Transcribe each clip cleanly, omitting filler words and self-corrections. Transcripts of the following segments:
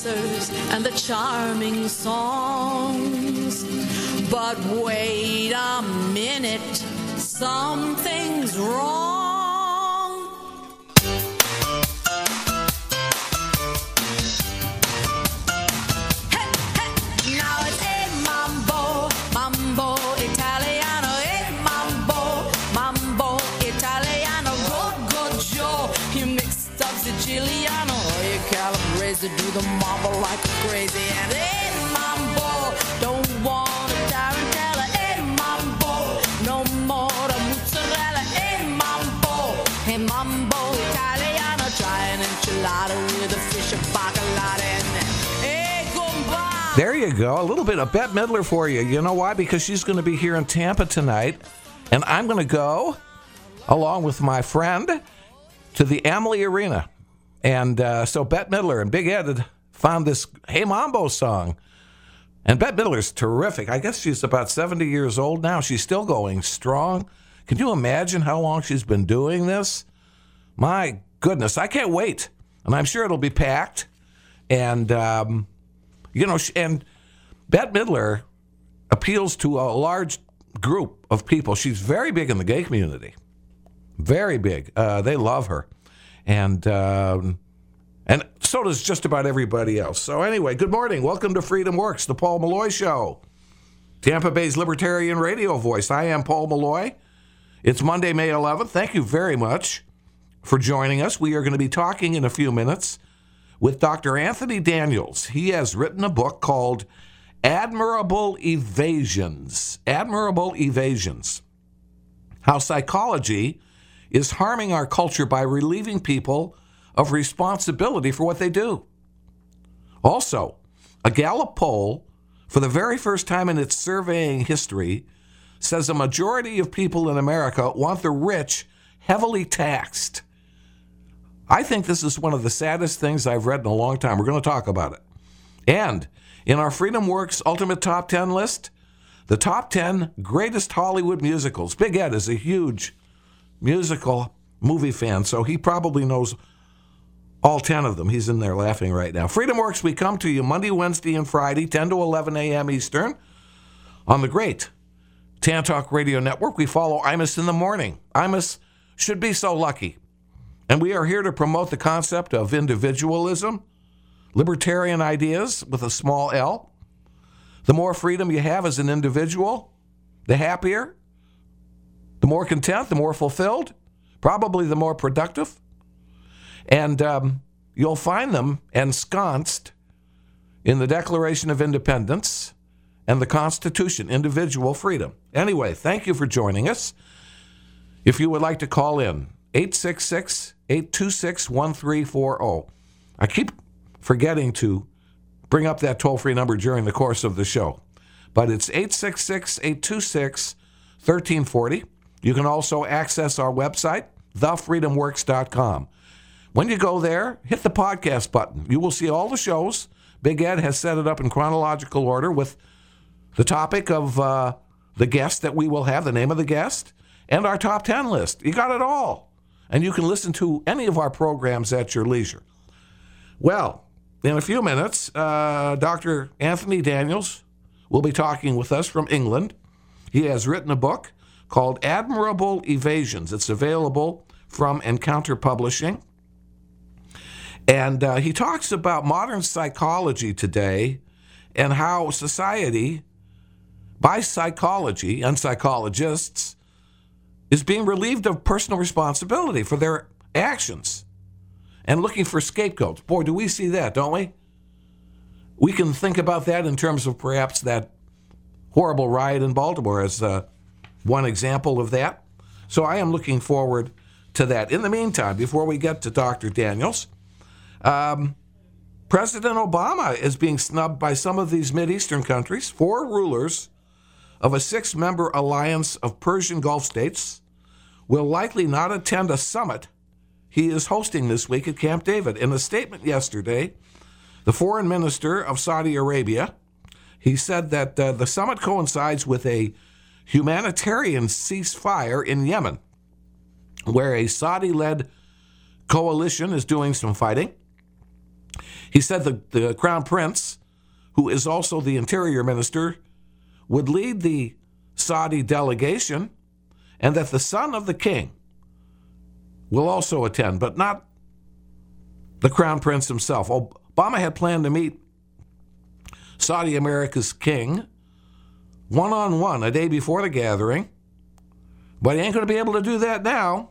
dancers and the charming songs. But wait a minute, something's wrong. Hey, hey, now it's a mambo, mambo Italiano, a mambo Italiano, go, you mixed up Siciliano, you calabrese do the mambo like a crazy, and a mambo, don't want a tarantella, a mambo, no more a mozzarella, a mambo Italiano, try an enchilada with a fish, a bacalao, and a gumbo. There you go. A little bit of Bette Midler for you. You know why? Because she's going to be here in Tampa tonight, and I'm going to go, along with my friend, to the Amalie Arena. And so Bette Midler and Big Ed had found this Hey Mambo song. And Bette Midler's terrific. I guess she's about 70 years old now. She's still going strong. Can you imagine how long she's been doing this? My goodness, I can't wait. And I'm sure it'll be packed. And, and Bette Midler appeals to a large group of people. She's very big in the gay community. Very big. They love her. And so does just about everybody else. So anyway, good morning. Welcome to Freedom Works, the Paul Malloy Show. Tampa Bay's Libertarian radio voice. I am Paul Malloy. It's Monday, May 11th. Thank you very much for joining us. We are going to be talking in a few minutes with Dr. Anthony Daniels. He has written a book called Admirable Evasions. Admirable Evasions. How psychology is harming our culture by relieving people of responsibility for what they do. Also, a Gallup poll, for the very first time in its surveying history, says a majority of people in America want the rich heavily taxed. I think this is one of the saddest things I've read in a long time. We're going to talk about it. And in our Freedom Works Ultimate Top 10 list, the top 10 greatest Hollywood musicals. Big Ed is a huge musical movie fan, so he probably knows all 10 of them. He's in there laughing right now. Freedom Works, we come to you Monday, Wednesday, and Friday, 10 to 11 a.m. Eastern, on the great Tantalk Radio Network. We follow Imus in the morning. Imus should be so lucky. And we are here to promote the concept of individualism, libertarian ideas with a small L. The more freedom you have as an individual, the happier, the more content, the more fulfilled, probably the more productive. And you'll find them ensconced in the Declaration of Independence and the Constitution, individual freedom. Anyway, thank you for joining us. If you would like to call in, 866-826-1340. I keep forgetting to bring up that toll-free number during the course of the show, but it's 866-826-1340. You can also access our website, thefreedomworks.com. When you go there, hit the podcast button. You will see all the shows. Big Ed has set it up in chronological order with the topic of the guest that we will have, the name of the guest, and our top 10 list. You got it all. And you can listen to any of our programs at your leisure. Well, in a few minutes, Dr. Anthony Daniels will be talking with us from England. He has written a book called Admirable Evasions. It's available from Encounter Publishing. And he talks about modern psychology today and how society, by psychology and psychologists, is being relieved of personal responsibility for their actions and looking for scapegoats. Boy, do we see that, don't we? We can think about that in terms of perhaps that horrible riot in Baltimore as one example of that. So I am looking forward to that. In the meantime, before we get to Dr. Daniels, President Obama is being snubbed by some of these Mideastern countries. 4 rulers of a 6-member alliance of Persian Gulf states will likely not attend a summit he is hosting this week at Camp David. In a statement yesterday, the foreign minister of Saudi Arabia, he said that the summit coincides with a humanitarian ceasefire in Yemen, where a Saudi-led coalition is doing some fighting. He said the Crown Prince, who is also the Interior Minister, would lead the Saudi delegation, and that the son of the king will also attend, but not the Crown Prince himself. Obama had planned to meet Saudi America's king one-on-one a day before the gathering, but he ain't going to be able to do that now.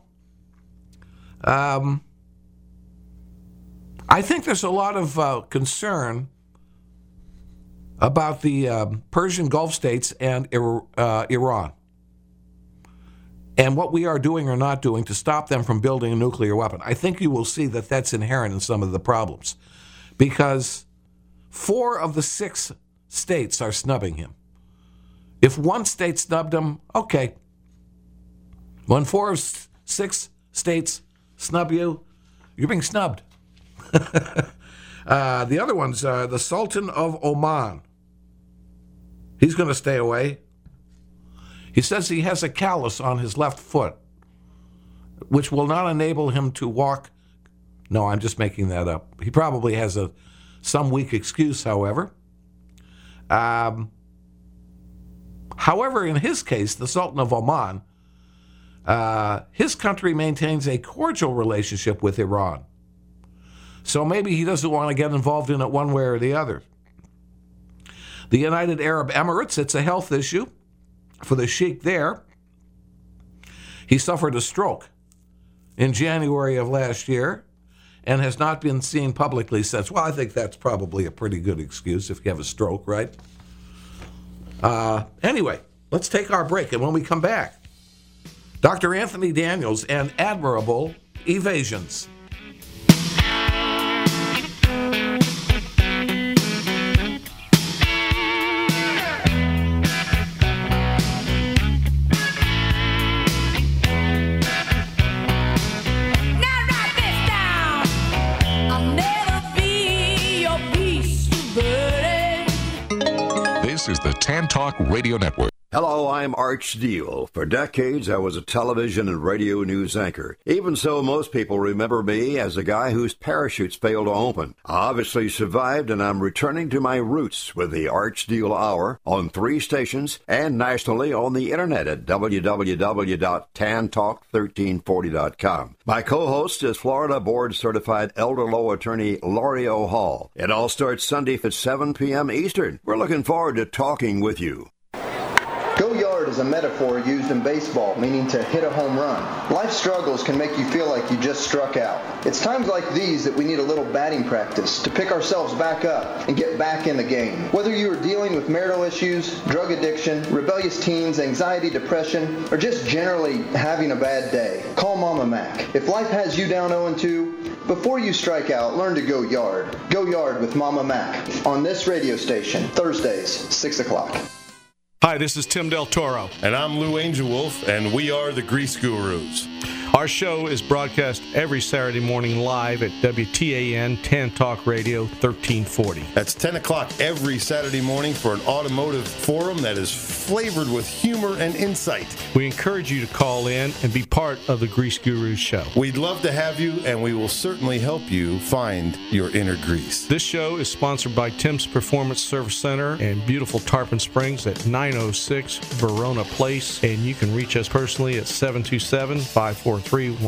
I think there's a lot of concern about the Persian Gulf states and Iran, and what we are doing or not doing to stop them from building a nuclear weapon. I think you will see that that's inherent in some of the problems, because 4 of the 6 states are snubbing him. If one state snubbed him, okay. When 4 of 6 states snub you, you're being snubbed. The other ones, the Sultan of Oman. He's going to stay away. He says he has a callus on his left foot, which will not enable him to walk. No, I'm just making that up. He probably has some weak excuse, however. However, in his case, the Sultan of Oman, his country maintains a cordial relationship with Iran. So maybe he doesn't want to get involved in it one way or the other. The United Arab Emirates, it's a health issue for the sheikh there. He suffered a stroke in January of last year and has not been seen publicly since. Well, I think that's probably a pretty good excuse if you have a stroke, right? Anyway, let's take our break, and when we come back, Dr. Anthony Daniels and admirable evasions. This is the Tan Talk Radio Network. Hello, I'm Arch Steele. For decades, I was a television and radio news anchor. Even so, most people remember me as a guy whose parachutes failed to open. I obviously survived, and I'm returning to my roots with the Arch Steele Hour on 3 stations and nationally on the internet at www.tantalk1340.com. My co-host is Florida board-certified elder law attorney Laurie O. Hall. It all starts Sunday at 7 p.m. Eastern. We're looking forward to talking with you. Go yard is a metaphor used in baseball, meaning to hit a home run. Life struggles can make you feel like you just struck out. It's times like these that we need a little batting practice to pick ourselves back up and get back in the game. Whether you are dealing with marital issues, drug addiction, rebellious teens, anxiety, depression, or just generally having a bad day, call Mama Mac. If life has you down 0-2, before you strike out, learn to go yard. Go yard with Mama Mac on this radio station, Thursdays, 6 o'clock. Hi, this is Tim Del Toro. And I'm Lou Angel Wolf, and we are the Grease Gurus. Our show is broadcast every Saturday morning live at WTAN Tan Talk Radio 1340. That's 10 o'clock every Saturday morning for an automotive forum that is flavored with humor and insight. We encourage you to call in and be part of the Grease Gurus show. We'd love to have you, and we will certainly help you find your inner grease. This show is sponsored by Tim's Performance Service Center in beautiful Tarpon Springs at 906 Verona Place, and you can reach us personally at 727-543-1601.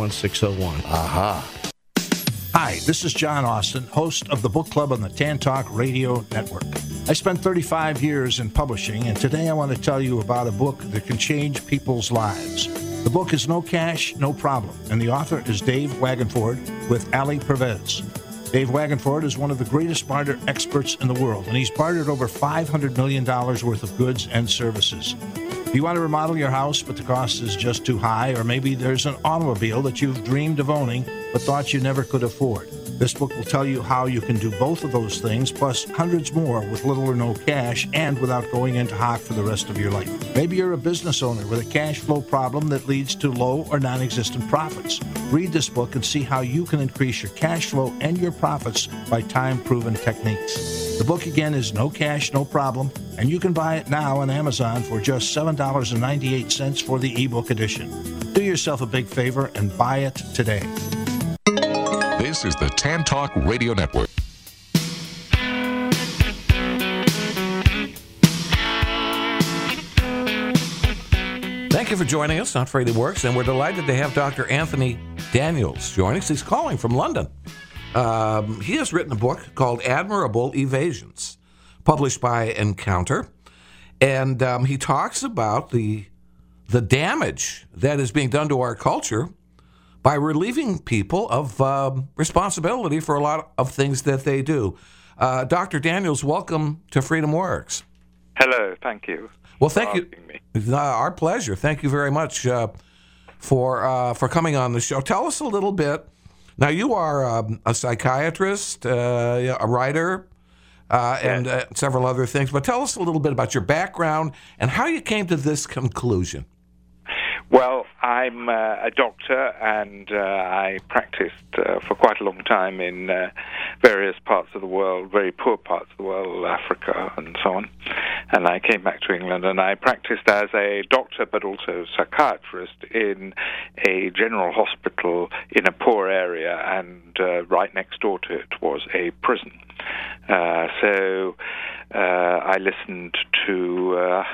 Aha. Hi, this is John Austin, host of the Book Club on the Tan Talk Radio Network. I spent 35 years in publishing, and today I want to tell you about a book that can change people's lives. The book is No Cash, No Problem, and the author is Dave Wagenford with Ali Pervez. Dave Wagenford is one of the greatest barter experts in the world, and he's bartered over $500 million worth of goods and services. Do you want to remodel your house, but the cost is just too high? Or maybe there's an automobile that you've dreamed of owning, but thought you never could afford. This book will tell you how you can do both of those things, plus hundreds more with little or no cash and without going into hock for the rest of your life. Maybe you're a business owner with a cash flow problem that leads to low or non-existent profits. Read this book and see how you can increase your cash flow and your profits by time-proven techniques. The book again is No Cash, No Problem, and you can buy it now on Amazon for just $7.98 for the ebook edition. Do yourself a big favor and buy it today. This is the Tan Talk Radio Network. Thank you for joining us on Freedom Works, and we're delighted to have Dr. Anthony Daniels joining us. He's calling from London. He has written a book called Admirable Evasions, published by Encounter, and he talks about the damage that is being done to our culture by relieving people of responsibility for a lot of things that they do. Dr. Daniels, welcome to Freedom Works. Hello, thank you. Well, thank you. Our pleasure. Thank you very much for coming on the show. Tell us a little bit. Now, you are a psychiatrist, a writer, and several other things. But tell us a little bit about your background and how you came to this conclusion. Well, I'm a doctor, and I practiced for quite a long time in various parts of the world, very poor parts of the world, Africa and so on. And I came back to England, and I practiced as a doctor but also psychiatrist in a general hospital in a poor area, and right next door to it was a prison. So I listened to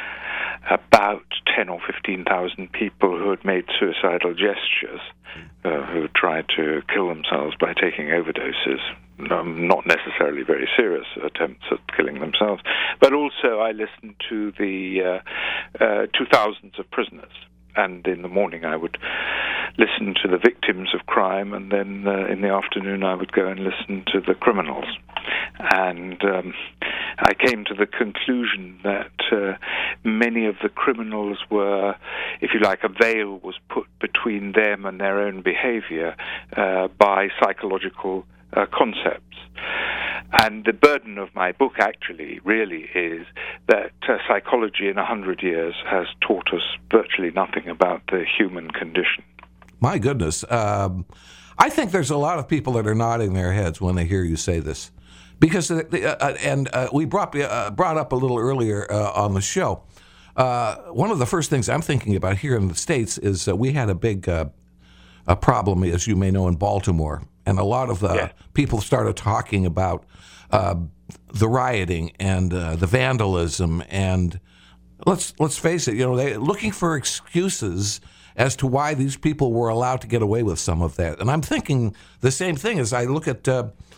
about 10 or 15,000 people who had made suicidal gestures, who tried to kill themselves by taking overdoses, not necessarily very serious attempts at killing themselves. But also I listened to the to thousands of prisoners. And in the morning I would listen to the victims of crime, and then in the afternoon I would go and listen to the criminals. And I came to the conclusion that many of the criminals were, if you like, a veil was put between them and their own behavior by psychological concepts. And the burden of my book actually really is that psychology in 100 years has taught us virtually nothing about the human condition. My goodness. I think there's a lot of people that are nodding their heads when they hear you say this. Because, we brought up a little earlier on the show, one of the first things I'm thinking about here in the States is we had a big a problem, as you may know, in Baltimore. And a lot of the people started talking about the rioting and the vandalism. And let's face it, they're looking for excuses as to why these people were allowed to get away with some of that. And I'm thinking the same thing as I look at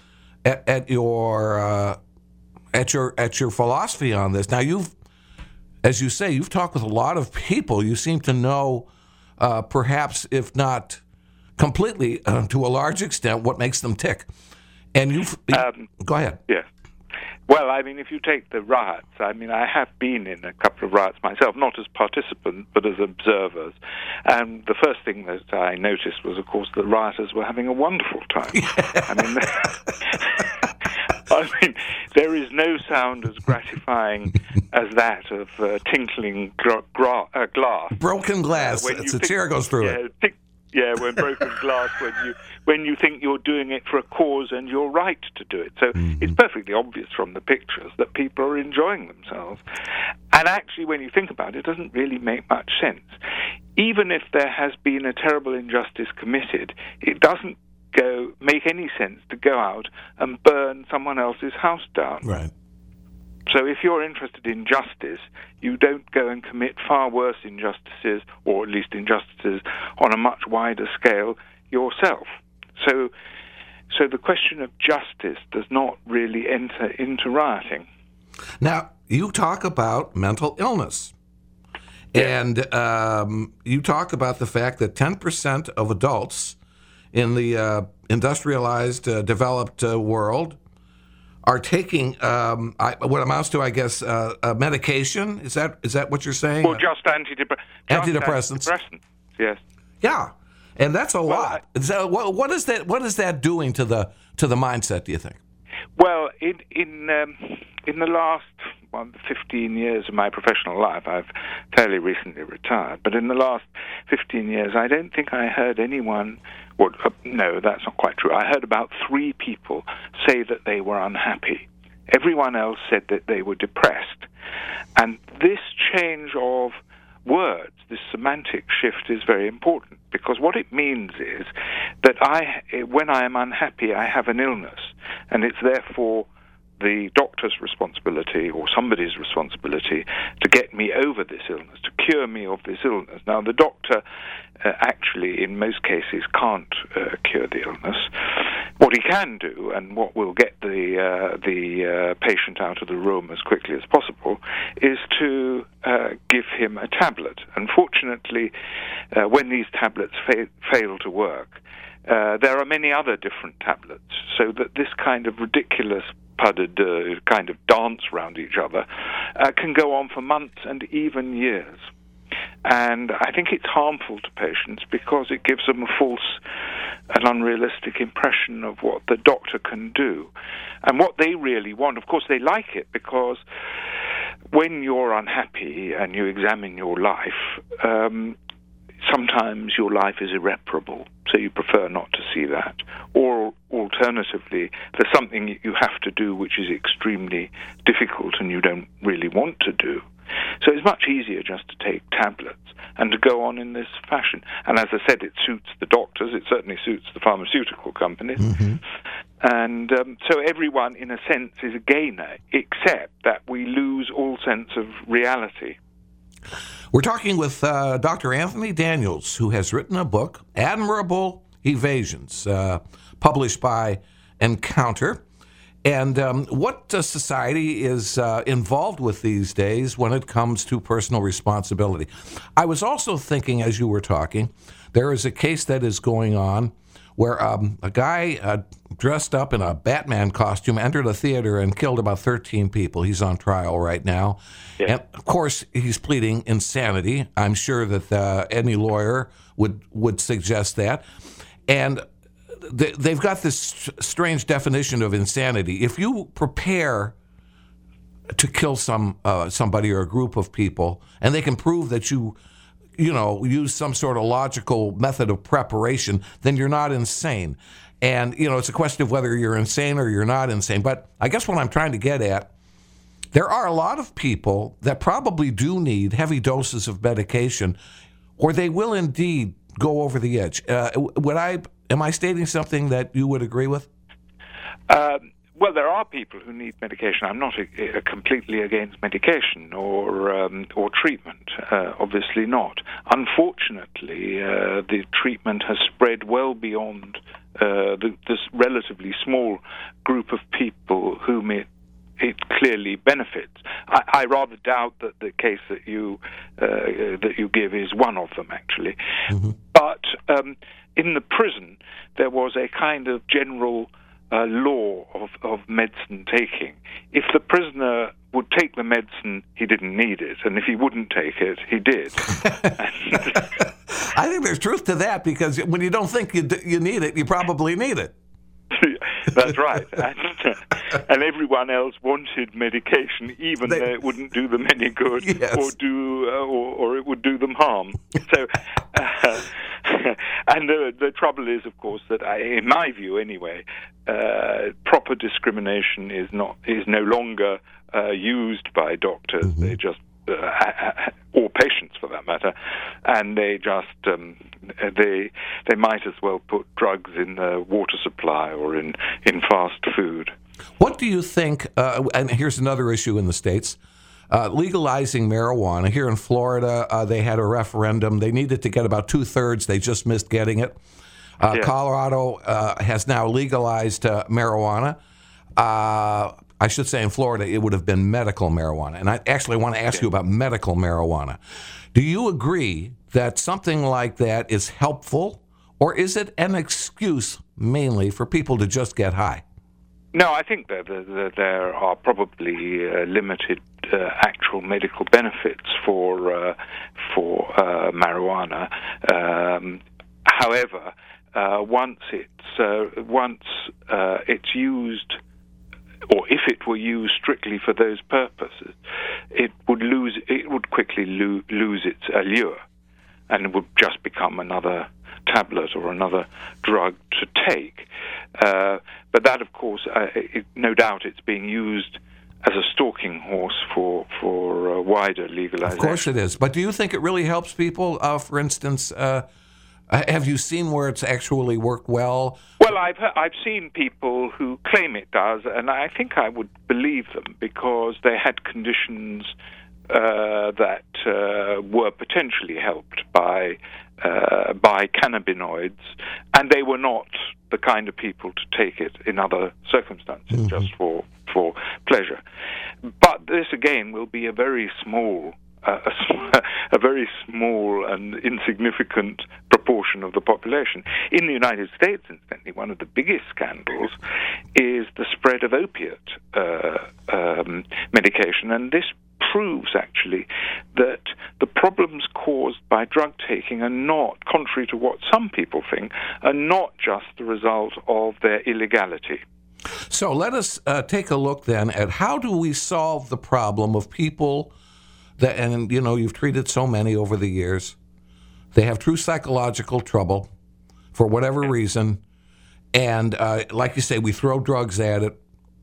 your philosophy on this. Now, as you say, you've talked with a lot of people. You seem to know, perhaps if not completely, to a large extent, what makes them tick. And go ahead. Yes. Well, I mean, if you take the riots, I mean, I have been in a couple of riots myself, not as participants, but as observers. And the first thing that I noticed was, of course, the rioters were having a wonderful time. I mean, there is no sound as gratifying as that of tinkling glass. Broken glass. A chair goes through it. When broken glass, when you think you're doing it for a cause and you're right to do it. So it's perfectly obvious from the pictures that people are enjoying themselves. And actually, when you think about it, it doesn't really make much sense. Even if there has been a terrible injustice committed, it doesn't make any sense to go out and burn someone else's house down. Right. So if you're interested in justice, you don't go and commit far worse injustices, or at least injustices on a much wider scale yourself. So the question of justice does not really enter into rioting. Now, you talk about mental illness. And you talk about the fact that 10% of adults in the industrialized, developed world are taking what amounts to, I guess, medication. Is that what you're saying? Well, just antidepressants. Yes. Yeah, and that's a lot. So what is that doing to the mindset, do you think? Well, in the last 15 years of my professional life, I've fairly recently retired, but in the last 15 years, I don't think I heard anyone. Well, no, that's not quite true. I heard about 3 people say that they were unhappy. Everyone else said that they were depressed. And this change of words, this semantic shift, is very important, because what it means is that when I am unhappy, I have an illness, and it's therefore the doctor's responsibility or somebody's responsibility to get me over this illness, to cure me of this illness. Now, the doctor actually, in most cases, can't cure the illness. What he can do, and what will get the patient out of the room as quickly as possible, is to give him a tablet. Unfortunately, when these tablets fail to work, there are many other different tablets, so that this kind of ridiculous pudded kind of dance around each other can go on for months and even years. And I think it's harmful to patients because it gives them a false and unrealistic impression of what the doctor can do. And what they really want, of course, they like it because when you're unhappy and you examine your life, sometimes your life is irreparable, so you prefer not to see that. Or alternatively, there's something you have to do which is extremely difficult and you don't really want to do. So it's much easier just to take tablets and to go on in this fashion. And as I said, it suits the doctors, it certainly suits the pharmaceutical companies. Mm-hmm. And so everyone, in a sense, is a gainer, except that we lose all sense of reality. We're talking with Dr. Anthony Daniels, who has written a book, Admirable Evasions, published by Encounter. And what society is involved with these days when it comes to personal responsibility. I was also thinking, as you were talking, there is a case that is going on where a guy dressed up in a Batman costume entered a theater and killed about 13 people. He's on trial right now. Yeah. And, of course, he's pleading insanity. I'm sure that any lawyer would suggest that. And they've got this strange definition of insanity. If you prepare to kill somebody or a group of people, and they can prove that you use some sort of logical method of preparation, then you're not insane. And, it's a question of whether you're insane or you're not insane. But I guess what I'm trying to get at, there are a lot of people that probably do need heavy doses of medication, or they will indeed go over the edge. Am I stating something that you would agree with? Well, there are people who need medication. I'm not completely against medication or treatment. Obviously not. Unfortunately, the treatment has spread well beyond this relatively small group of people whom it clearly benefits. I rather doubt that the case that you give is one of them, actually. Mm-hmm. But in the prison, there was a kind of general law of medicine taking. If the prisoner would take the medicine, he didn't need it, and if he wouldn't take it, he did. I think there's truth to that, because when you don't think you need it, you probably need it. That's right. And everyone else wanted medication, even though it wouldn't do them any good, yes, or it would do them harm. So, and the trouble is, of course, that in my view, anyway, proper discrimination is no longer used by doctors. Mm-hmm. They just or patients, for that matter, and they just they might as well put drugs in the water supply or in fast food. What do you think? And here's another issue in the States. Legalizing marijuana. Here in Florida, they had a referendum. They needed to get about 2/3. They just missed getting it. Yeah. Colorado has now legalized marijuana. I should say in Florida, it would have been medical marijuana. And I actually want to ask you about medical marijuana. Do you agree that something like that is helpful, or is it an excuse mainly for people to just get high? No, I think that there are probably limited actual medical benefits for marijuana. However, once it's used, or if it were used strictly for those purposes, it would quickly lose its allure, and it would just become another tablet or another drug to take. But that, of course, no doubt it's being used as a stalking horse for wider legalization. Of course it is. But do you think it really helps people? For instance, Have you seen where it's actually worked well? Well, I've seen people who claim it does, and I think I would believe them because they had conditions that were potentially helped by cannabinoids, and they were not the kind of people to take it in other circumstances just for pleasure. But this again will be a very small and insignificant proportion of the population. In the United States, incidentally, one of the biggest scandals is the spread of opiate medication, and this proves actually that the problems caused by drug taking are not, contrary to what some people think, are not just the result of their illegality. So let us take a look then at how do we solve the problem of people that, and you know, you've treated so many over the years, they have true psychological trouble for whatever reason, and like you say, we throw drugs at it,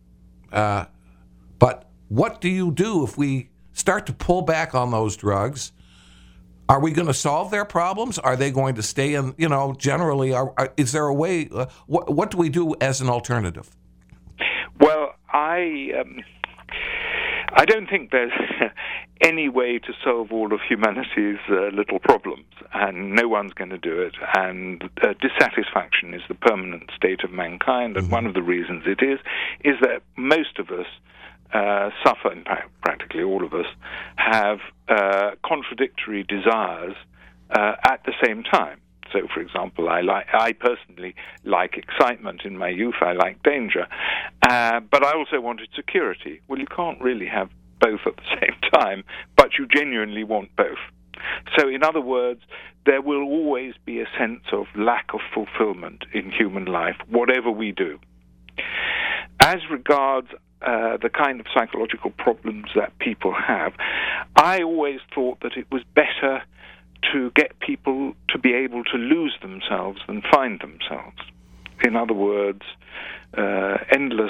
but what do you do if we start to pull back on those drugs? Are we going to solve their problems? Are they going to stay in, you know, generally, is there a way, what do we do as an alternative? Well, I don't think there's any way to solve all of humanity's little problems, and no one's going to do it. And dissatisfaction is the permanent state of mankind, and one of the reasons it is that most of us suffer, in fact, practically all of us, have contradictory desires at the same time. So, for example, I personally like excitement in my youth. I like danger, but I also wanted security. Well, you can't really have both at the same time, but you genuinely want both. So, in other words, there will always be a sense of lack of fulfillment in human life, whatever we do. As regards the kind of psychological problems that people have, I always thought that it was better to get people to be able to lose themselves than find themselves. In other words, endless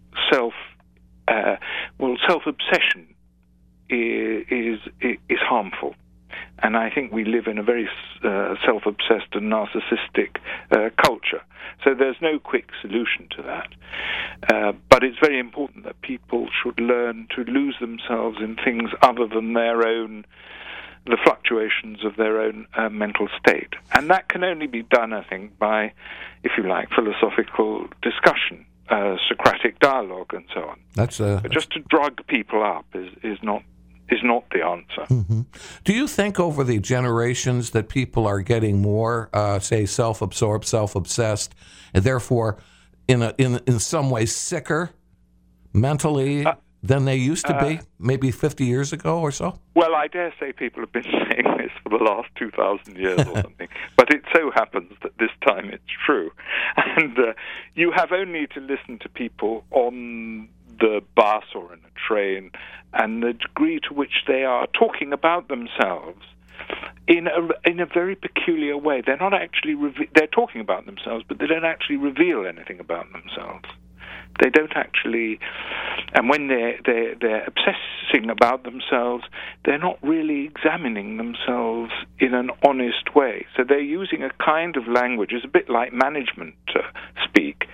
self-obsession is harmful. And I think we live in a very self-obsessed and narcissistic culture. So there's no quick solution to that. But it's very important that people should learn to lose themselves in things other than the fluctuations of their own mental state. And that can only be done, I think, by, if you like, philosophical discussion, Socratic dialogue, and so on. But just to drug people up is not the answer. Mm-hmm. Do you think over the generations that people are getting more, say, self-absorbed, self-obsessed, and therefore in some ways sicker mentally than they used to be, maybe 50 years ago or so? Well, I dare say people have been saying this for the last 2,000 years or something, but it so happens that this time it's true. And you have only to listen to people on the bus or in a train, and the degree to which they are talking about themselves in a very peculiar way. They're not actually they're talking about themselves, but they don't actually reveal anything about themselves. They don't actually, and when they're obsessing about themselves, they're not really examining themselves in an honest way. So they're using a kind of language, it's a bit like management speak.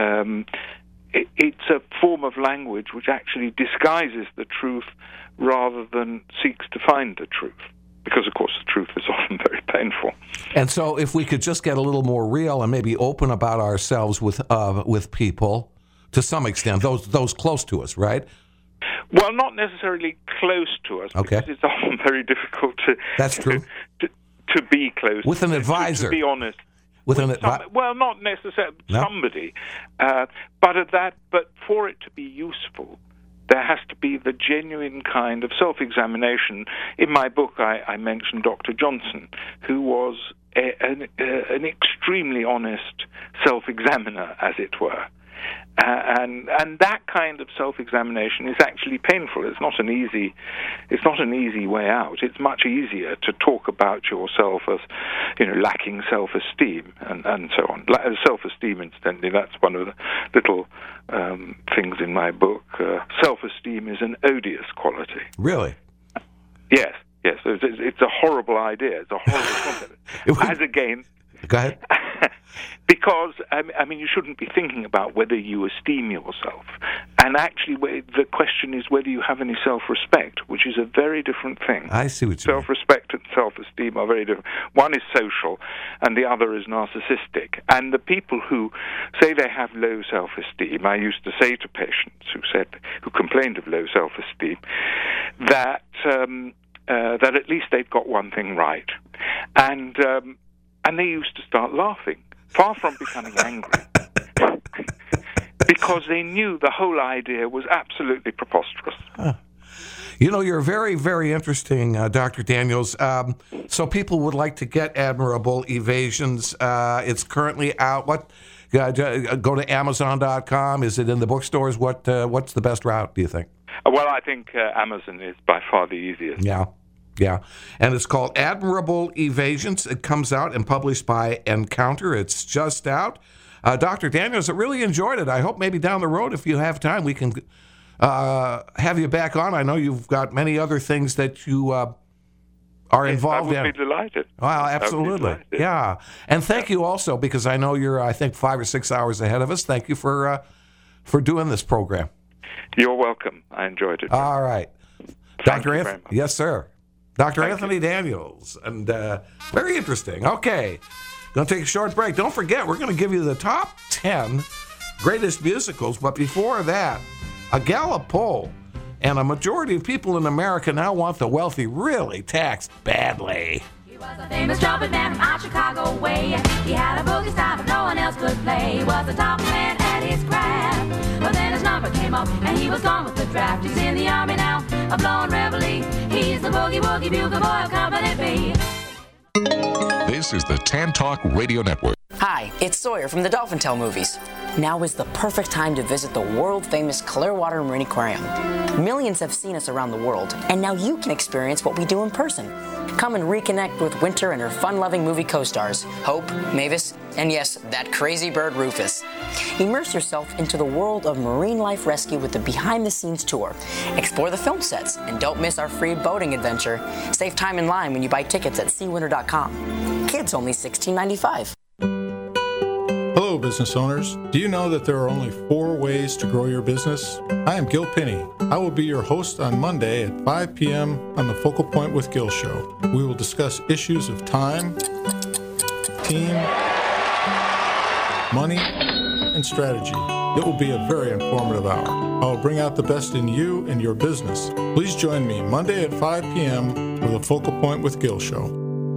It's a form of language which actually disguises the truth rather than seeks to find the truth. Because, of course, the truth is often very painful. And so if we could just get a little more real and maybe open about ourselves with people, to some extent, those close to us, right? Well, not necessarily close to us, because it's often very difficult to... That's true. To be close. With an advisor. To be honest. Well, not necessarily somebody, but for it to be useful, there has to be the genuine kind of self-examination. In my book, I mentioned Dr. Johnson, who was an extremely honest self-examiner, as it were. And that kind of self-examination is actually painful. It's not an easy way out. It's much easier to talk about yourself as, lacking self-esteem and so on. Self-esteem, incidentally, that's one of the little things in my book. Self-esteem is an odious quality. Really? Yes. It's a horrible idea. It's a horrible concept. Go ahead. Because, I mean, you shouldn't be thinking about whether you esteem yourself. And actually, the question is whether you have any self-respect, which is a very different thing. I see what you mean. Self-respect and self-esteem are very different. One is social, and the other is narcissistic. And the people who say they have low self-esteem, I used to say to patients who complained of low self-esteem, that at least they've got one thing right. And they used to start laughing, far from becoming angry, because they knew the whole idea was absolutely preposterous. You know, you're very, very interesting, Dr. Daniels. So people would like to get Admirable Evasions. It's currently out. Go to Amazon.com. Is it in the bookstores? What's the best route, do you think? Well, I think Amazon is by far the easiest. Yeah. And it's called Admirable Evasions. It comes out and published by Encounter. It's just out. Dr. Daniels, I really enjoyed it. I hope maybe down the road, if you have time, we can have you back on. I know you've got many other things that you are involved in. I would be delighted. Wow, absolutely. Yeah. And thank you also, because I know you're, I think, 5 or 6 hours ahead of us. Thank you for doing this program. You're welcome. I enjoyed it. All right. Dr. Anthony. Yes, sir. Dr. Anthony Daniels. And very interesting. Okay. Going to take a short break. Don't forget, we're going to give you the top 10 greatest musicals. But before that, a Gallup poll. And a majority of people in America now want the wealthy really taxed badly. He was a famous trumpet man from our Chicago way. He had a boogie style that no one else could play. He was the top man at his craft. But then his number came up and he was gone with the draft. He's in the army now, a blowing reveille. He's the boogie woogie bugle boy of Company B. This is the Tan Talk Radio Network. Hi, it's Sawyer from the Dolphin Tale movies. Now is the perfect time to visit the world-famous Clearwater Marine Aquarium. Millions have seen us around the world, and now you can experience what we do in person. Come and reconnect with Winter and her fun-loving movie co-stars, Hope, Mavis, and yes, that crazy bird Rufus. Immerse yourself into the world of marine life rescue with the behind-the-scenes tour. Explore the film sets, and don't miss our free boating adventure. Save time in line when you buy tickets at seawinter.com. Kids only $16.95. Hello, business owners. Do you know that there are only 4 ways to grow your business? I am Gil Pinney. I will be your host on Monday at 5 p.m. on the Focal Point with Gil show. We will discuss issues of time, team, money, and strategy. It will be a very informative hour. I will bring out the best in you and your business. Please join me Monday at 5 p.m. for the Focal Point with Gil show.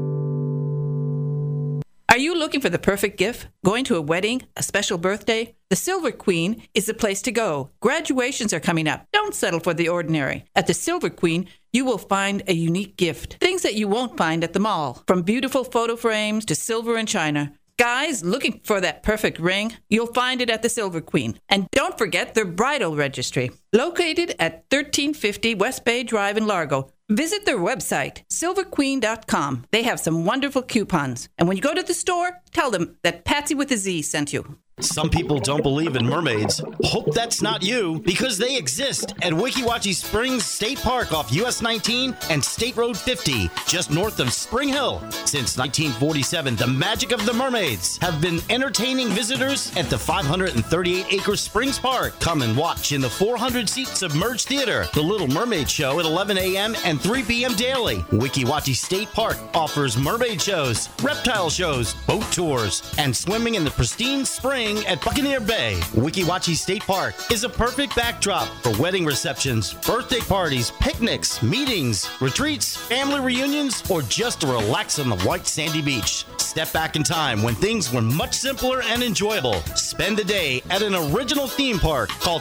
Are you looking for the perfect gift? Going to a wedding? A special birthday? The Silver Queen is the place to go. Graduations are coming up. Don't settle for the ordinary. At the Silver Queen, you will find a unique gift. Things that you won't find at the mall. From beautiful photo frames to silver and china. Guys looking for that perfect ring? You'll find it at the Silver Queen. And don't forget their bridal registry. Located at 1350 West Bay Drive in Largo. Visit their website, silverqueen.com. They have some wonderful coupons. And when you go to the store, tell them that Patsy with a Z sent you. Some people don't believe in mermaids. Hope that's not you, because they exist at Weeki Wachee Springs State Park off US 19 and State Road 50, just north of Spring Hill. Since 1947, the magic of the mermaids have been entertaining visitors at the 538-acre Springs Park. Come and watch in the 400-seat submerged theater, the Little Mermaid Show at 11 a.m. and 3 p.m. daily. Weeki Wachee State Park offers mermaid shows, reptile shows, boat tours, and swimming in the pristine spring at Buccaneer Bay. Weeki Wachee State Park is a perfect backdrop for wedding receptions, birthday parties, picnics, meetings, retreats, family reunions, or just to relax on the white sandy beach. Step back in time when things were much simpler and enjoyable. Spend a day at an original theme park. Call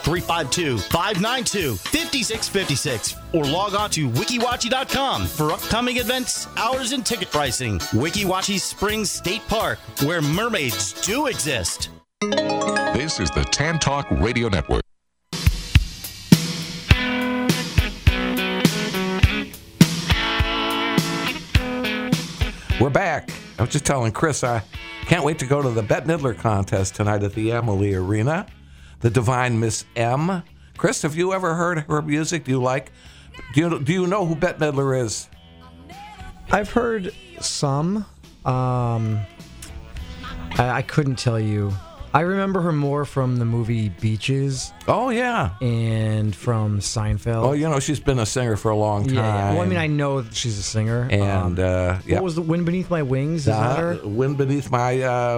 352-592-5656 or log on to wikiwachee.com for upcoming events, hours, and ticket pricing. Weeki Wachee Springs State Park, where mermaids do exist. This is the Tan Talk Radio Network. We're back. I was just telling Chris, I can't wait to go to the Bette Midler contest tonight at the Amalie Arena. The Divine Miss M. Chris, have you ever heard her music? Do you know who Bette Midler is? I've heard some. I couldn't tell you. I remember her more from the movie Beaches. Oh, yeah. And from Seinfeld. Oh, you know, she's been a singer for a long time. Yeah. Well, I mean, I know that she's a singer. And, What was the Wind Beneath My Wings? Is that her? Wind Beneath My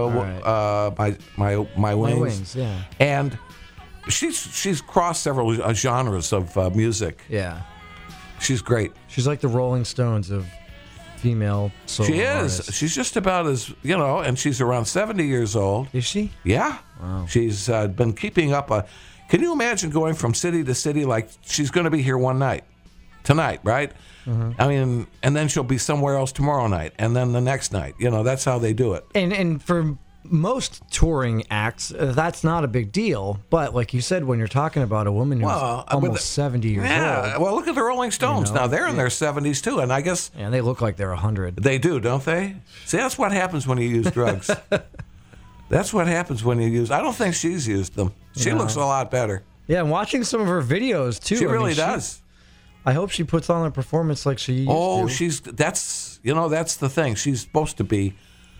my Wings. My Wings, yeah. And she's crossed several genres of music. Yeah. She's great. She's like the Rolling Stones of female solo She is. artists. She's just about as, you know, and she's around 70 years old. Is she? Yeah. Wow. She's been keeping up can you imagine going from city to city? Like, she's going to be here one night, tonight, right? Mm-hmm. I mean, and then she'll be somewhere else tomorrow night, and then the next night. You know, that's how they do it. And for most touring acts, that's not a big deal. But like you said, when you're talking about a woman who's almost 70 years Yeah, old. well, look at the Rolling Stones. You know, now, they're in their 70s, too, and I guess... Yeah, they look like they're 100. They do, don't they? See, that's what happens when you use drugs. That's what happens when you use... I don't think she's used them. She No. looks a lot better. Yeah, and watching some of her videos, too. She I mean, really does. I hope she puts on a performance like she used to. That's the thing. She's supposed to be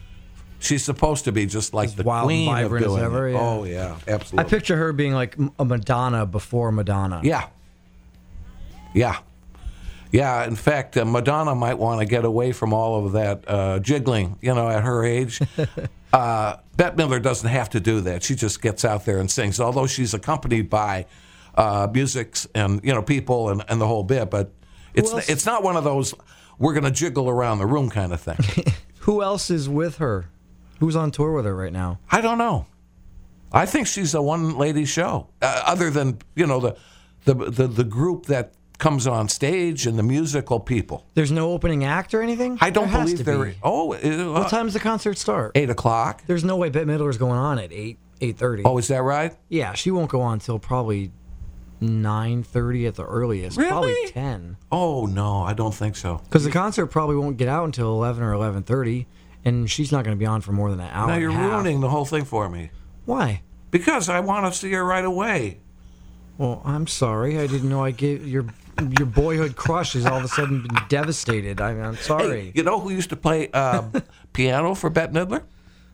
just like the wild queen and of vibrant as doing ever, it. yeah. Oh, yeah, I absolutely. picture her being like a Madonna before Madonna. Yeah. Yeah. Yeah, in fact, Madonna might want to get away from all of that jiggling, you know, at her age. Bette Midler doesn't have to do that. She just gets out there and sings, although she's accompanied by musics and, you know, people and the whole bit. But it's not one of those, we're going to jiggle around the room kind of thing. Who else is with her? Who's on tour with her right now? I don't know. I think she's a one-lady show, other than, you know, the group that comes on stage and the musical people. There's no opening act or anything? I don't There has believe to there. be. What time does the concert start? 8 o'clock. There's no way Bette Midler's going on at 8:30. Oh, is that right? Yeah, she won't go on until probably 9:30 at the earliest. Really? Probably 10. Oh no, I don't think so. Because the concert probably won't get out until 11 or 11:30, and she's not going to be on for more than an hour. Now and you're a half. ruining the whole thing for me. Why? Because I want to see her right away. Well, I'm sorry. I didn't know I gave your boyhood crush has all of a sudden been devastated. I'm sorry. Hey, you know who used to play piano for Bette Midler?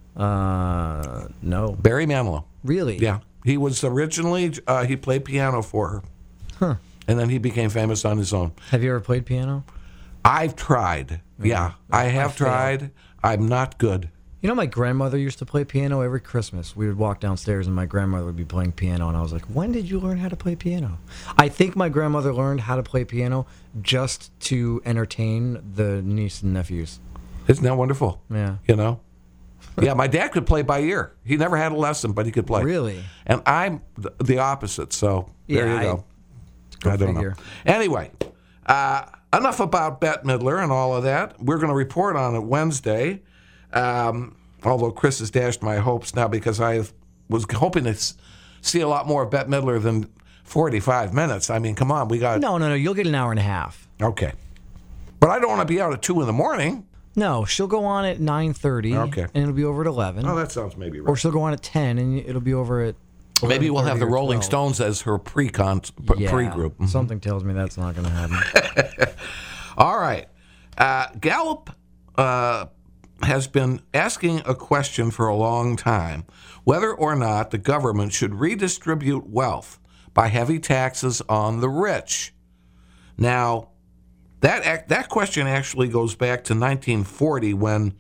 No. Barry Manilow. Really? Yeah. He was originally, he played piano for her. Huh. And then he became famous on his own. Have you ever played piano? I've tried. Yeah, I have tried. I'm not good. You know, my grandmother used to play piano every Christmas. We would walk downstairs and my grandmother would be playing piano, and I was like, when did you learn how to play piano? I think my grandmother learned how to play piano just to entertain the niece and nephews. Isn't that wonderful? Yeah. You know? Yeah, my dad could play by ear. He never had a lesson, but he could play. Really? And I'm the opposite, so there Yeah, you go. go I don't figure. know. Anyway, enough about Bette Midler and all of that. We're going to report on it Wednesday. Although Chris has dashed my hopes now because I was hoping to see a lot more of Bette Midler than 45 minutes. I mean, come on, we got... No, you'll get an hour and a half. Okay. But I don't want to be out at 2 in the morning. No, she'll go on at 9:30. Okay. And it'll be over at 11. Oh, that sounds maybe right. Or she'll go on at 10 and it'll be over at 11:30 Maybe we'll have the or Rolling 12. Stones as her pre-group. Something tells me that's not going to happen. All right. Gallup has been asking a question for a long time, whether or not the government should redistribute wealth by heavy taxes on the rich. Now, that question actually goes back to 1940 when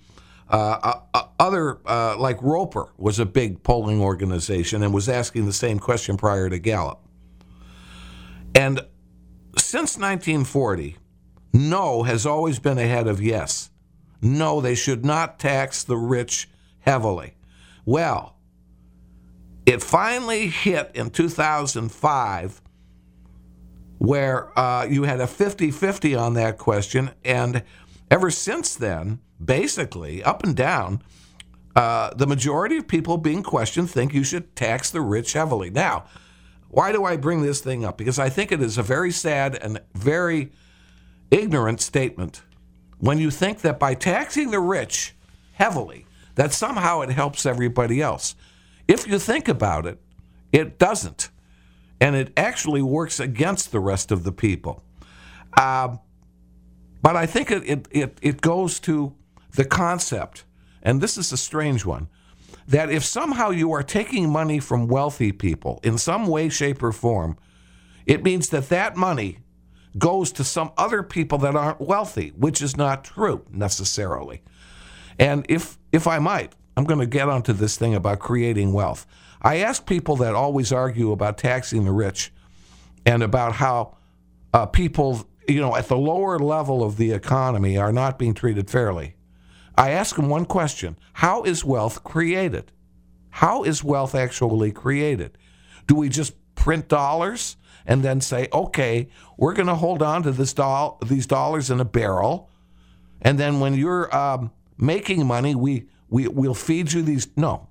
like Roper was a big polling organization and was asking the same question prior to Gallup. And since 1940, no has always been ahead of yes. No, they should not tax the rich heavily. Well, it finally hit in 2005 where you had a 50-50 on that question, and ever since then, basically, up and down, the majority of people being questioned think you should tax the rich heavily. Now, why do I bring this thing up? Because I think it is a very sad and very ignorant statement when you think that by taxing the rich heavily, that somehow it helps everybody else. If you think about it, it doesn't. And it actually works against the rest of the people. But I think it goes to the concept, and this is a strange one, that if somehow you are taking money from wealthy people in some way, shape, or form, it means that that money goes to some other people that aren't wealthy, which is not true necessarily. And if I might, I'm going to get onto this thing about creating wealth. I ask people that always argue about taxing the rich and about how people, at the lower level of the economy are not being treated fairly. I ask them one question: how is wealth created? How is wealth actually created? Do we just print dollars and then say, okay, we're going to hold on to these dollars in a barrel, and then when you're making money, we'll feed you these? No.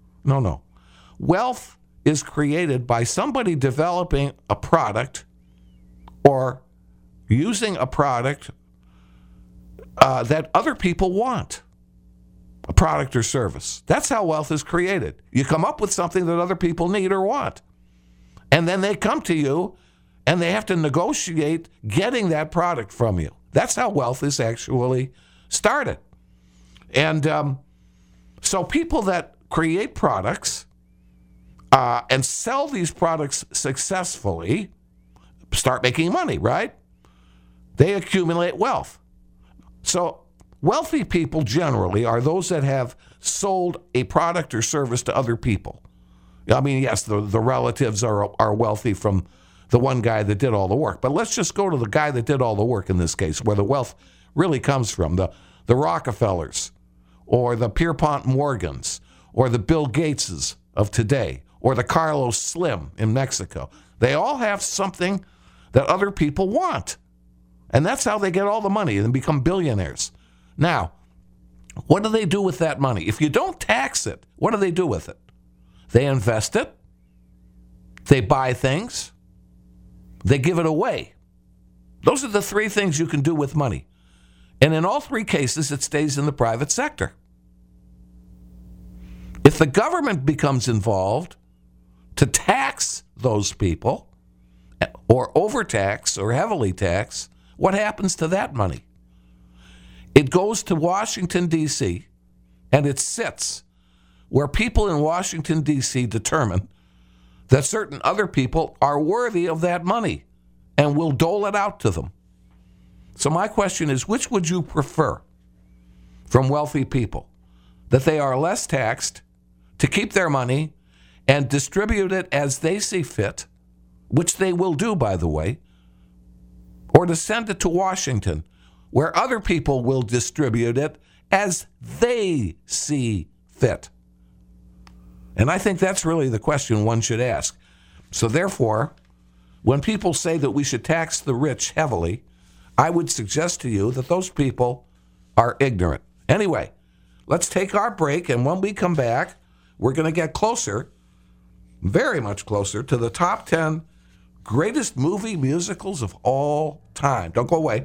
Wealth is created by somebody developing a product or using a product that other people want, a product or service. That's how wealth is created. You come up with something that other people need or want, and then they come to you and they have to negotiate getting that product from you. That's how wealth is actually started. And so people that create products and sell these products successfully start making money, right? They accumulate wealth. So wealthy people generally are those that have sold a product or service to other people. I mean, yes, the relatives are wealthy from the one guy that did all the work. But let's just go to the guy that did all the work in this case, where the wealth really comes from, the Rockefellers or the Pierpont Morgans or the Bill Gateses of today or the Carlos Slim in Mexico. They all have something that other people want. And that's how they get all the money and become billionaires. Now, what do they do with that money? If you don't tax it, what do they do with it? They invest it. They buy things. They give it away. Those are the three things you can do with money. And in all three cases, it stays in the private sector. If the government becomes involved to tax those people, or overtax or heavily tax, what happens to that money? It goes to Washington, D.C., and it sits where people in Washington, D.C. determine that certain other people are worthy of that money and will dole it out to them. So my question is, which would you prefer from wealthy people? That they are less taxed to keep their money and distribute it as they see fit, which they will do, by the way, or to send it to Washington, where other people will distribute it as they see fit? And I think that's really the question one should ask. So therefore, when people say that we should tax the rich heavily, I would suggest to you that those people are ignorant. Anyway, let's take our break, and when we come back, we're going to get closer, very much closer, to the top 10 greatest movie musicals of all time. Don't go away.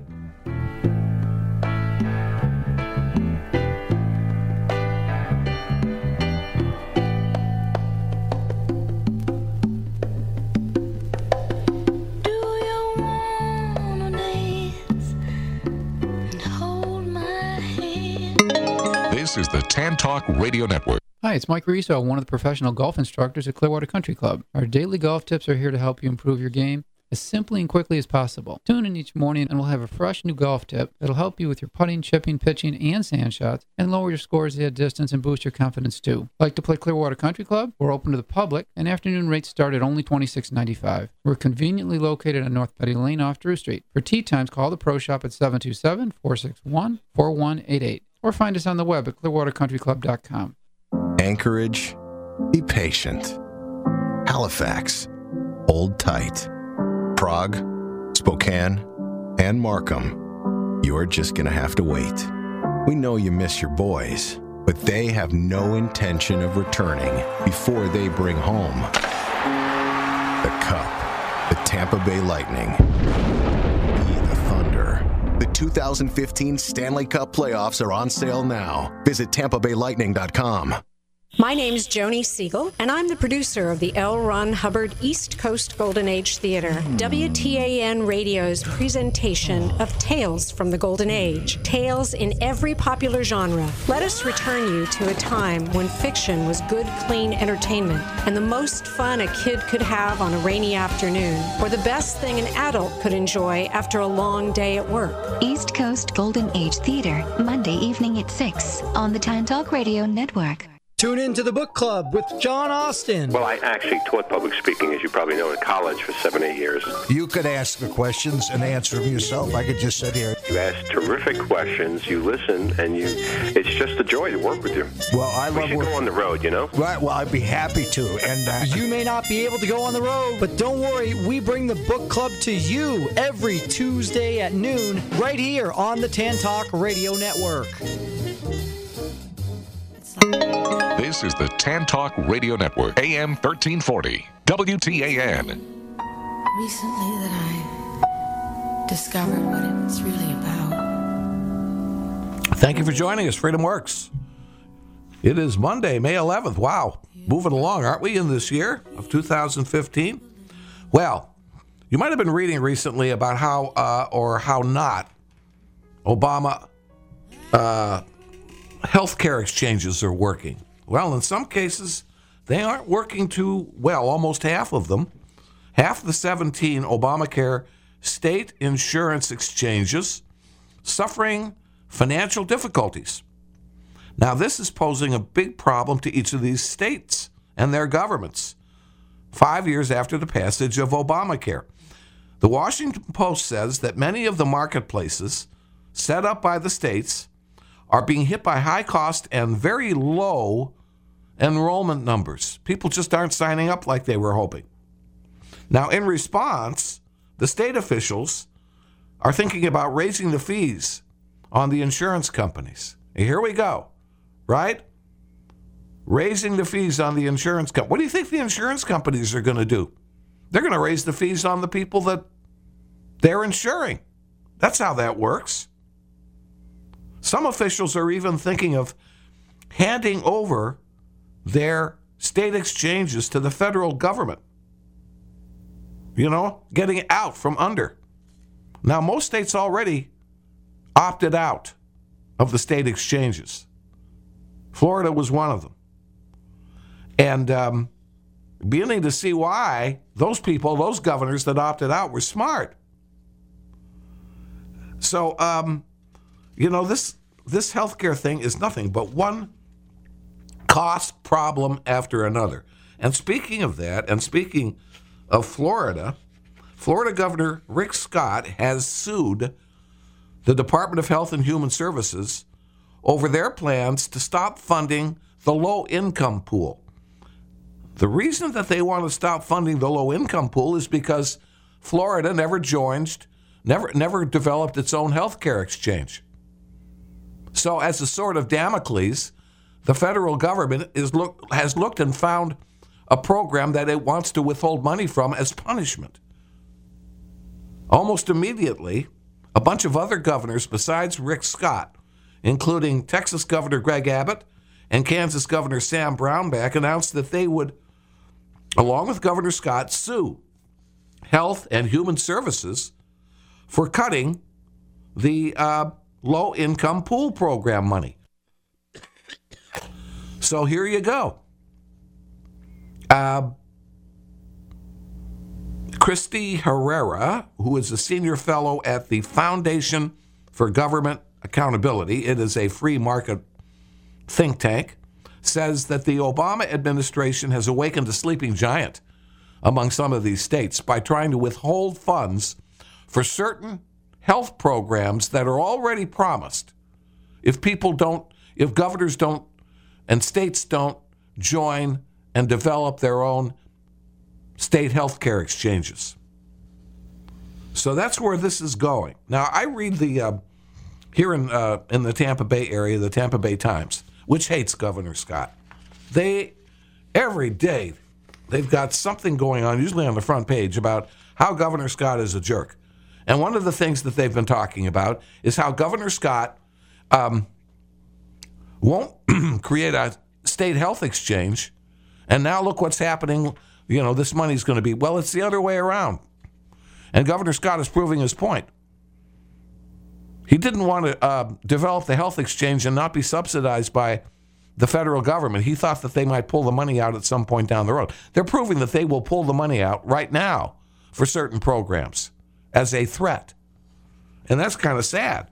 This is the Tan Talk Radio Network. Hi, it's Mike Riso, one of the professional golf instructors at Clearwater Country Club. Our daily golf tips are here to help you improve your game as simply and quickly as possible. Tune in each morning and we'll have a fresh new golf tip that'll help you with your putting, chipping, pitching, and sand shots, and lower your scores at distance and boost your confidence too. Like to play Clearwater Country Club? We're open to the public, and afternoon rates start at only $26.95. We're conveniently located on North Betty Lane off Drew Street. For tee times, call the Pro Shop at 727-461-4188 or find us on the web at clearwatercountryclub.com. Anchorage, be patient. Halifax, hold tight. Prague, Spokane, and Markham, you're just going to have to wait. We know you miss your boys, but they have no intention of returning before they bring home the Cup. The Tampa Bay Lightning, the Thunder. The 2015 Stanley Cup playoffs are on sale now. Visit TampaBayLightning.com. My name's Joni Siegel, and I'm the producer of the L. Ron Hubbard East Coast Golden Age Theater, WTAN Radio's presentation of Tales from the Golden Age. Tales in every popular genre. Let us return you to a time when fiction was good, clean entertainment and the most fun a kid could have on a rainy afternoon, or the best thing an adult could enjoy after a long day at work. East Coast Golden Age Theater, Monday evening at 6 on the Tan Talk Radio Network. Tune in to the book club with John Austin. Well, I actually taught public speaking, as you probably know, in college for 7-8 years. You could ask the questions and answer them yourself. I could just sit here. You ask terrific questions, you listen, and it's just a joy to work with you. Well, we should go on the road, you know? Right, well, I'd be happy to. And you may not be able to go on the road, but don't worry, we bring the book club to you every Tuesday at noon, right here on the Tan Talk Radio Network. This is the Tan Talk Radio Network, AM 1340, WTAN. Recently that I discovered what it was really about. Thank you for joining us, Freedom Works. It is Monday, May 11th. Wow, moving along, aren't we, in this year of 2015? Well, you might have been reading recently about how or how not Obama healthcare exchanges are working. Well, in some cases, they aren't working too well, almost half of them. Half the 17 Obamacare state insurance exchanges suffering financial difficulties. Now, this is posing a big problem to each of these states and their governments 5 years after the passage of Obamacare. The Washington Post says that many of the marketplaces set up by the states are being hit by high cost and very low enrollment numbers. People just aren't signing up like they were hoping. Now, in response, the state officials are thinking about raising the fees on the insurance companies. Here we go, right? Raising the fees on the insurance companies. What do you think the insurance companies are going to do? They're going to raise the fees on the people that they're insuring. That's how that works. Some officials are even thinking of handing over their state exchanges to the federal government. You know, getting out from under. Now, most states already opted out of the state exchanges. Florida was one of them. And beginning to see why those people, those governors that opted out were smart. So, you know, this healthcare thing is nothing but one cost problem after another. And speaking of that, and speaking of Florida, Florida Governor Rick Scott has sued the Department of Health and Human Services over their plans to stop funding the low-income pool. The reason that they want to stop funding the low-income pool is because Florida never developed its own health care exchange. So as a sort of Damocles, the federal government has looked and found a program that it wants to withhold money from as punishment. Almost immediately, a bunch of other governors besides Rick Scott, including Texas Governor Greg Abbott and Kansas Governor Sam Brownback, announced that they would, along with Governor Scott, sue Health and Human Services for cutting the low-income pool program money. So here you go. Christy Herrera, who is a senior fellow at the Foundation for Government Accountability, it is a free market think tank, says that the Obama administration has awakened a sleeping giant among some of these states by trying to withhold funds for certain health programs that are already promised if governors don't and states don't join and develop their own state health care exchanges. So that's where this is going. Now, I read here in the Tampa Bay area, the Tampa Bay Times, which hates Governor Scott. Every day, they've got something going on, usually on the front page, about how Governor Scott is a jerk. And one of the things that they've been talking about is how Governor Scott won't create a state health exchange, and now look what's happening. This money's going to be, well, it's the other way around. And Governor Scott is proving his point. He didn't want to develop the health exchange and not be subsidized by the federal government. He thought that they might pull the money out at some point down the road. They're proving that they will pull the money out right now for certain programs as a threat. And that's kind of sad.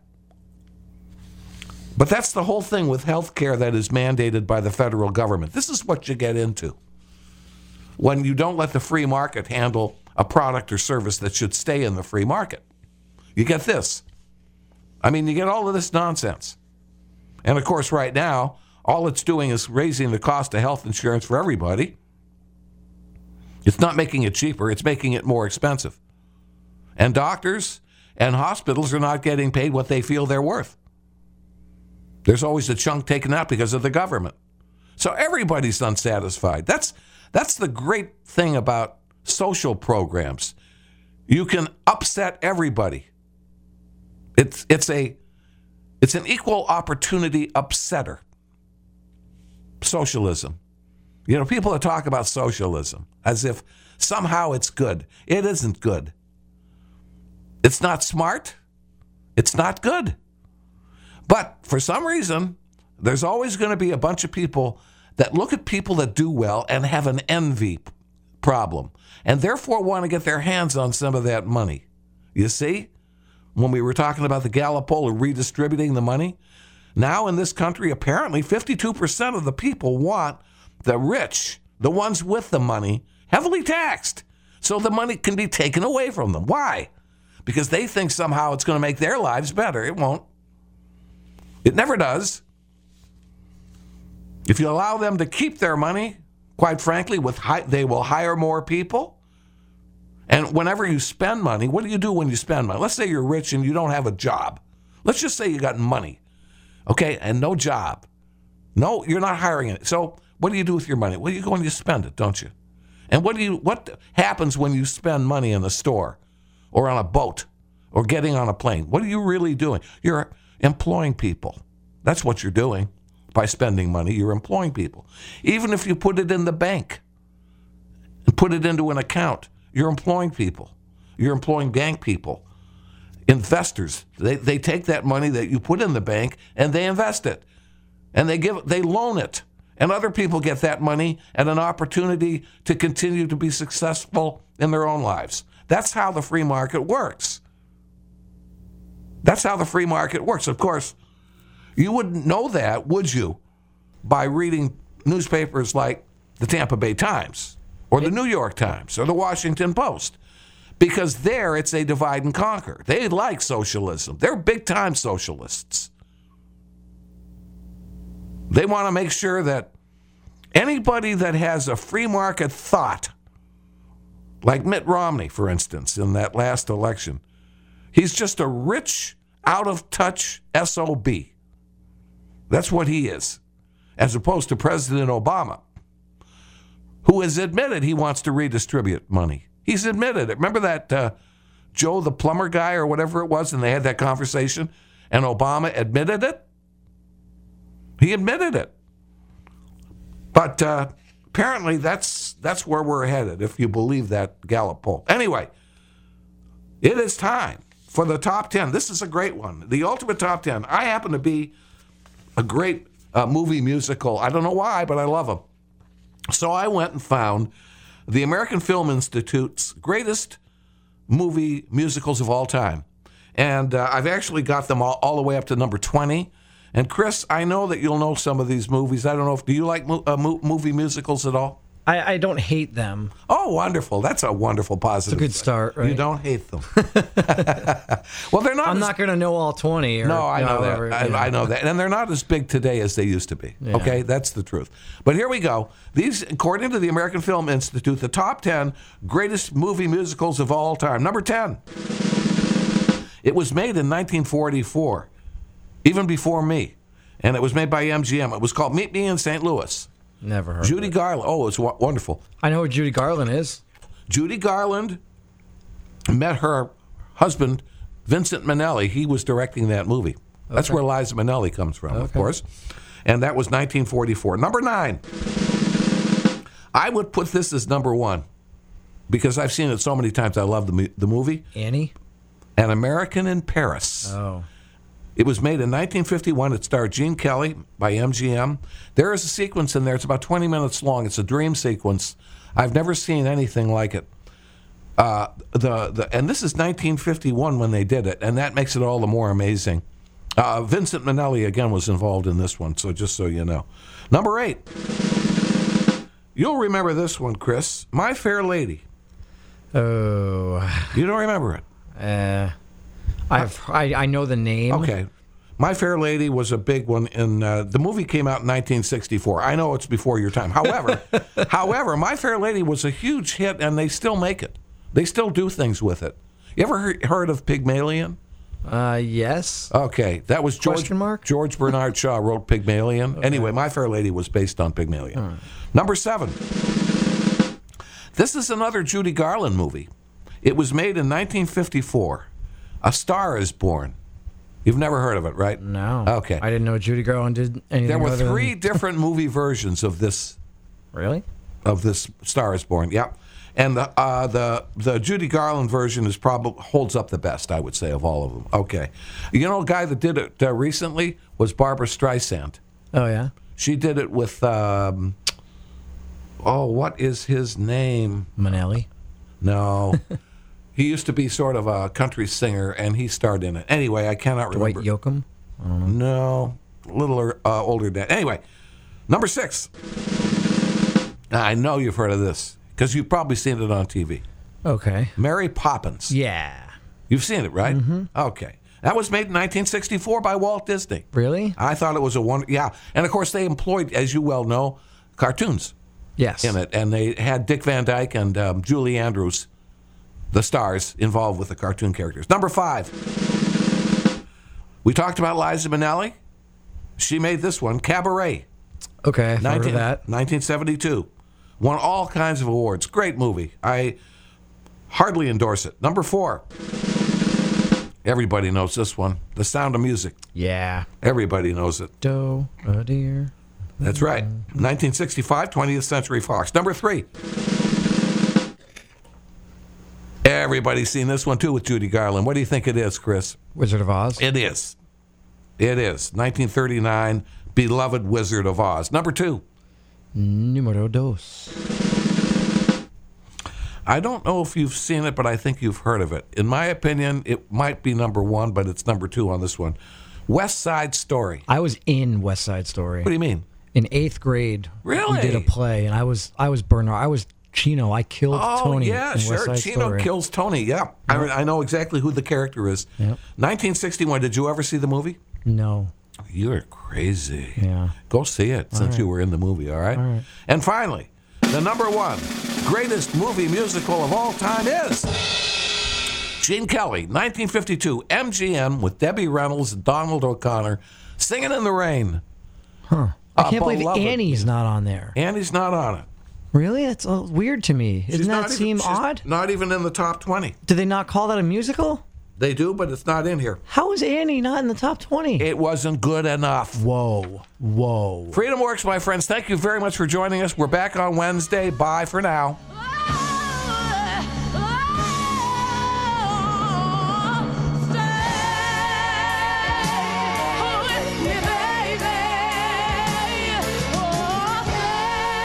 But that's the whole thing with health care that is mandated by the federal government. This is what you get into when you don't let the free market handle a product or service that should stay in the free market. You get this. You get all of this nonsense. And, of course, right now, all it's doing is raising the cost of health insurance for everybody. It's not making it cheaper. It's making it more expensive. And doctors and hospitals are not getting paid what they feel they're worth. There's always a chunk taken out because of the government. So everybody's unsatisfied. That's the great thing about social programs. You can upset everybody. It's an equal opportunity upsetter. Socialism. People that talk about socialism as if somehow it's good. It isn't good. It's not smart. It's not good. But for some reason, there's always going to be a bunch of people that look at people that do well and have an envy problem, and therefore want to get their hands on some of that money. You see, when we were talking about the Gallup poll of redistributing the money, now in this country, apparently 52% of the people want the rich, the ones with the money, heavily taxed, so the money can be taken away from them. Why? Because they think somehow it's going to make their lives better. It won't. It never does. If you allow them to keep their money, quite frankly, they will hire more people. And whenever you spend money, what do you do when you spend money? Let's say you're rich and you don't have a job. Let's just say you got money, okay, and no job. No, you're not hiring it. So what do you do with your money? Well, you go and you spend it, don't you? And what happens when you spend money in a store or on a boat or getting on a plane? What are you really doing? You're employing people. That's what you're doing. By spending money, you're employing people. Even if you put it in the bank and put it into an account, you're employing people. You're employing bank people, investors. They take that money that you put in the bank and they invest it, and they loan it, and other people get that money and an opportunity to continue to be successful in their own lives. That's how the free market works. That's how the free market works. Of course, you wouldn't know that, would you, by reading newspapers like the Tampa Bay Times or the New York Times or the Washington Post? Because there it's a divide and conquer. They like socialism. They're big-time socialists. They want to make sure that anybody that has a free market thought, like Mitt Romney, for instance, in that last election, he's just a rich, out-of-touch SOB. That's what he is, as opposed to President Obama, who has admitted he wants to redistribute money. He's admitted it. Remember that Joe the plumber guy or whatever it was, and they had that conversation, and Obama admitted it? He admitted it. But apparently that's where we're headed, if you believe that Gallup poll. Anyway, it is time for the top 10. This is a great one. The ultimate top 10. I happen to be a great movie musical. I don't know why, but I love them. So I went and found the American Film Institute's greatest movie musicals of all time. And I've actually got them all the way up to number 20. And Chris, I know that you'll know some of these movies. I don't know do you like movie musicals at all? I don't hate them. Oh, wonderful. That's a wonderful positive. It's a good start, right? You don't hate them. Well, they're not. I'm not going to know all 20. Or, no, I know that. I know that. And they're not as big today as they used to be. Yeah. Okay? That's the truth. But here we go. These, according to the American Film Institute, the top 10 greatest movie musicals of all time. Number 10. It was made in 1944, even before me. And it was made by MGM. It was called Meet Me in St. Louis. Never heard Judy of it. Garland. Oh, it's wonderful. I know who Judy Garland is. Judy Garland met her husband, Vincent Minnelli. He was directing that movie. That's where Liza Minnelli comes from, of course. And that was 1944. Number 9. I would put this as number 1 because I've seen it so many times. I love the movie. Annie? An American in Paris. Oh. It was made in 1951. It starred Gene Kelly by MGM. There is a sequence in there. It's about 20 minutes long. It's a dream sequence. I've never seen anything like it. And this is 1951 when they did it, and that makes it all the more amazing. Vincent Minnelli, again, was involved in this one, so just so you know. Number 8. You'll remember this one, Chris. My Fair Lady. Oh. You don't remember it? I know the name. Okay. My Fair Lady was a big one. The movie came out in 1964. I know it's before your time. However, My Fair Lady was a huge hit, and they still make it. They still do things with it. You ever heard of Pygmalion? Yes. Okay, that was George Bernard Shaw wrote Pygmalion. Okay. Anyway, My Fair Lady was based on Pygmalion. Right. Number 7. This is another Judy Garland movie. It was made in 1954. A Star is Born. You've never heard of it, right? No. Okay. I didn't know Judy Garland did anything. There were 3 different movie versions of this. Really? Of this Star is Born. Yeah. And the Judy Garland version is probably holds up the best, I would say, of all of them. Okay. You know, a guy that did it recently was Barbara Streisand. Oh, yeah? She did it with, what is his name? Minnelli? No. He used to be sort of a country singer, and he starred in it. Anyway, I cannot remember. Dwight Yoakam? I don't know. No. A little older than. Anyway, number 6. I know you've heard of this, because you've probably seen it on TV. Okay. Mary Poppins. Yeah. You've seen it, right? Mm-hmm. Okay. That was made in 1964 by Walt Disney. Really? I thought it was a wonder. Yeah. And, of course, they employed, as you well know, cartoons. Yes. In it. And they had Dick Van Dyke and Julie Andrews, the stars, involved with the cartoon characters. Number 5. We talked about Liza Minnelli. She made this one, Cabaret. Okay, I've heard of that. 1972. Won all kinds of awards. Great movie. I hardly endorse it. Number 4. Everybody knows this one. The Sound of Music. Yeah. Everybody knows it. Doe, a deer. That's right. 1965, 20th Century Fox. Number 3. Everybody's seen this one, too, with Judy Garland. What do you think it is, Chris? Wizard of Oz? It is. It is. 1939, beloved Wizard of Oz. Number 2. Numero dos. I don't know if you've seen it, but I think you've heard of it. In my opinion, it might be number 1, but it's number 2 on this one. West Side Story. I was in West Side Story. What do you mean? In 8th grade. Really? We did a play, and I was Bernard. I was Chino. I killed Tony. Oh, yeah, in sure. West Side Chino Story. kills Tony, yeah. I know exactly who the character is. Yep. 1961, did you ever see the movie? No. You're crazy. Yeah. Go see it since you were in the movie, all right? All right. And finally, the number 1 greatest movie musical of all time is Gene Kelly, 1952, MGM with Debbie Reynolds and Donald O'Connor, Singing in the Rain. Huh. I can't believe Beloved. Annie's not on there. Annie's not on it. Really? That's weird to me. Doesn't that seem odd? Not even in the top 20. Do they not call that a musical? They do, but it's not in here. How is Annie not in the top 20? It wasn't good enough. Whoa. Freedom Works, my friends. Thank you very much for joining us. We're back on Wednesday. Bye for now.